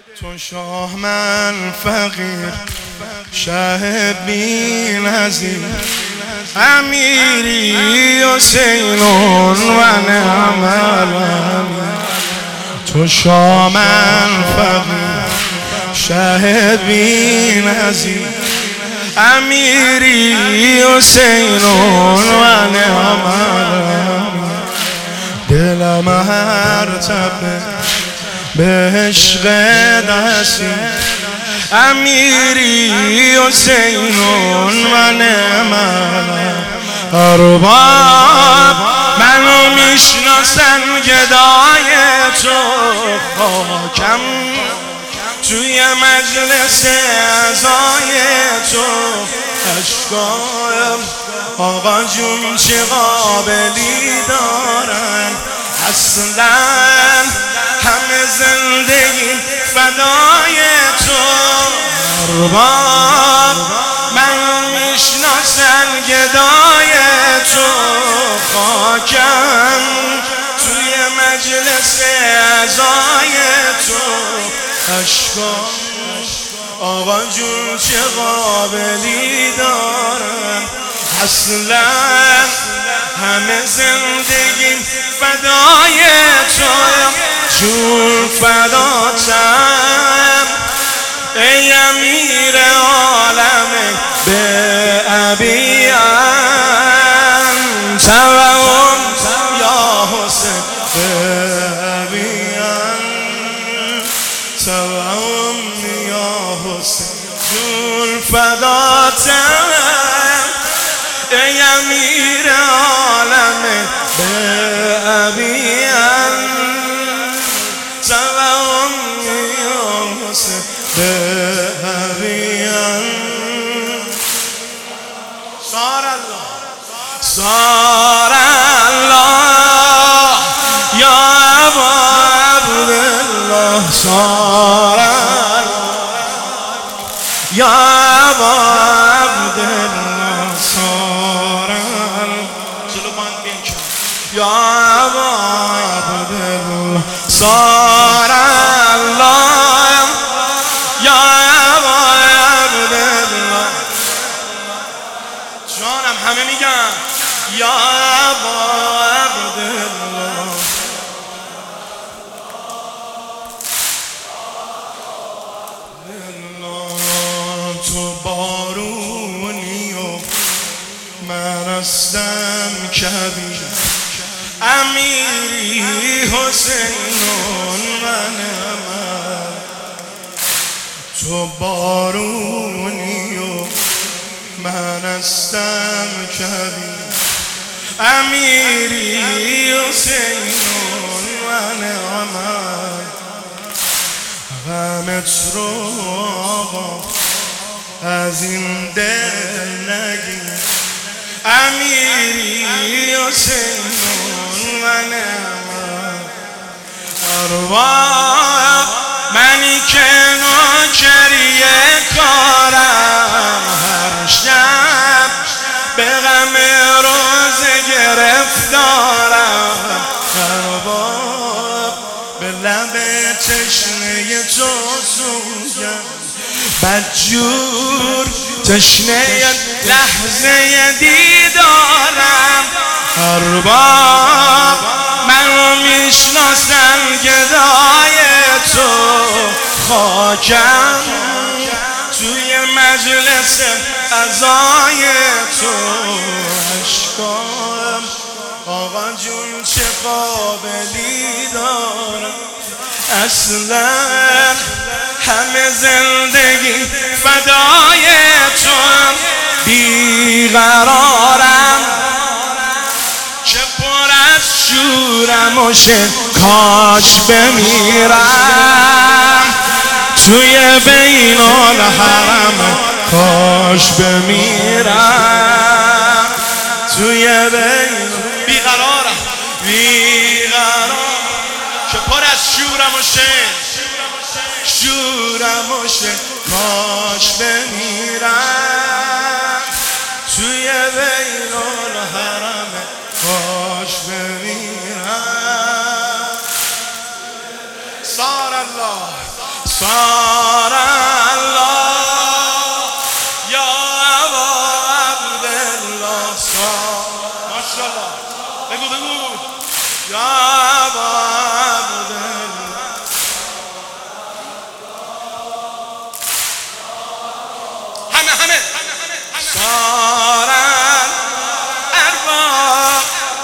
تو شاه من فقیر، شه بی نظیر، امیری حسینون و نعم الامیر. تو شاه من فقیر، شه بی نظیر، امیری حسینون و نعم الامیر. دلم هر تپه به عشق دستی، امیری حسینون و نعم الامیر. ارباب منو میشناسن گدای تو، خاکم توی مجلس عزای تو. اشکایم آقا جون چه قابلی دارن، اصلا همه زندگی فدای تو. ارباب من میشناسن گدای تو، خاکم توی مجلس عزای تو. اشکام آقا جون چه قابلی دارن، اصلا همه زندگی فدای تو. جون فداتم ای امیر عالم، به ابی انت و انت یا حسین، به ابی انت و امی یا حسین. جون فداتم ای امیر عالم، به ابی انت و امی یا حسین، به ابی انت. صار الله صار الله یا ابا عبدالله، صار یا ابا عبدالله، صار جلو من بینکن یا ابا عبدالله، صار الله یا ابا عبدالله. جانم همه میگن یا ابا عبدالله. تو بارونی و من هستم کبیر، امیری حسینون و نعم. تو بارونی و من هستم کبیر، امیری حسینون و نعم. غمت رو آقا از این دل نگیر، امیری حسینون و نعم. ارواح منی که نوکری کارم، هر شب به غم روز گرفتارم. ارواح به لب تشنه تو سوگم، بدجور تشنه لحظه دیدارم. ارباب منو میشناسن گدای تو، خاکم توی مجلس عزای تو. اشکام آقا جون چه قابلی دارم، اصلا همه زندگی فدای تو. بیقرارم که پر از شورم و کاش بمیرم توی بین الحرم، کاش بمیرم توی بین. بیقرارم که پر از شورم و شورم و کاش بمیرم توی بین الحرم، کاش بمیرم. صار الله صار الله یا ابا عبدالله صار ماشاءالله بگو یا ابا عبدالله همه صار الارباب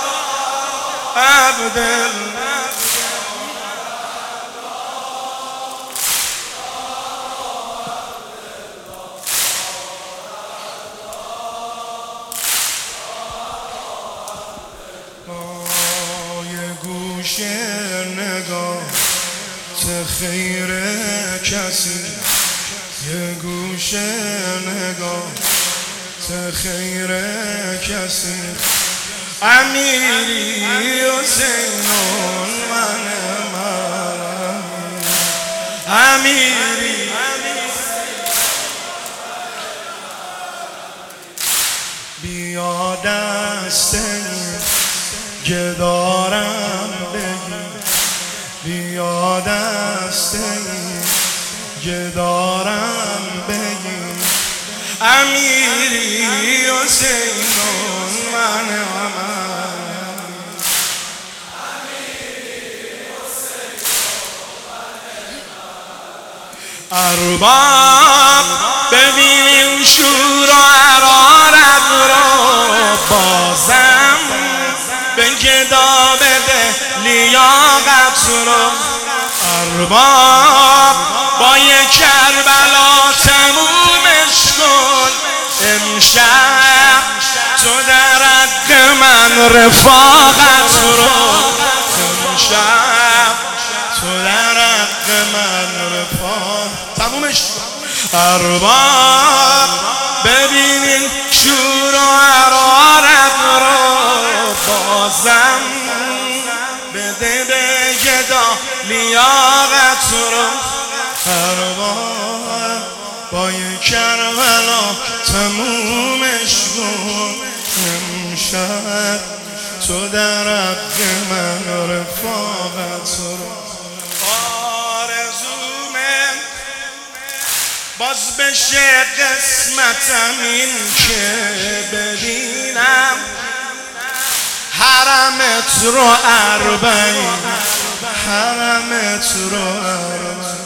عبدالله نگاه خیر کسی یه گوشه نگاه خیر کسی امیری حسینون من امیری بیا دست گدارم بگی بیا دست گدارم بگی امیری حسینون من ارباب ببینیم شور و حرارت رو بازم به گدا بده لیاقت رو ارباب با یک کربلا تمومش کن امشب تو در حق من رفاقت رو امشب تو در حق من رفاقت تمومش کن ارباب ببینین شور و حرارت رو بازم بده به گدا لیاقت رو ارباب با یک کربلا تمومش کن امشب تو در حق من رفاقت رو آرزومه باز بشه قسمتم این که ببینم حرمت رو اربعین حرمت رو اربعین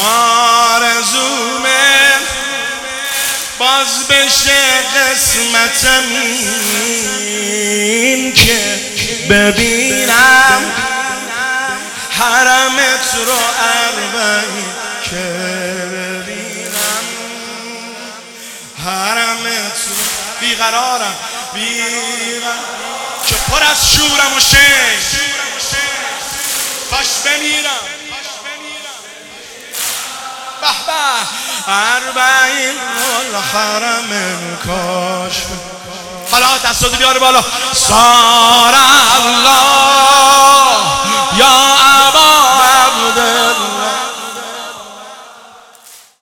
آرزومه باز بشه قسمتم این که ببینم حرمت رو اربعین که ببینم حرمت رو بیقرارم که پر از شورم و شین کاش بمیرم به به اربعین الحرم کاش حالا دستاتو بیاره بالا صار الله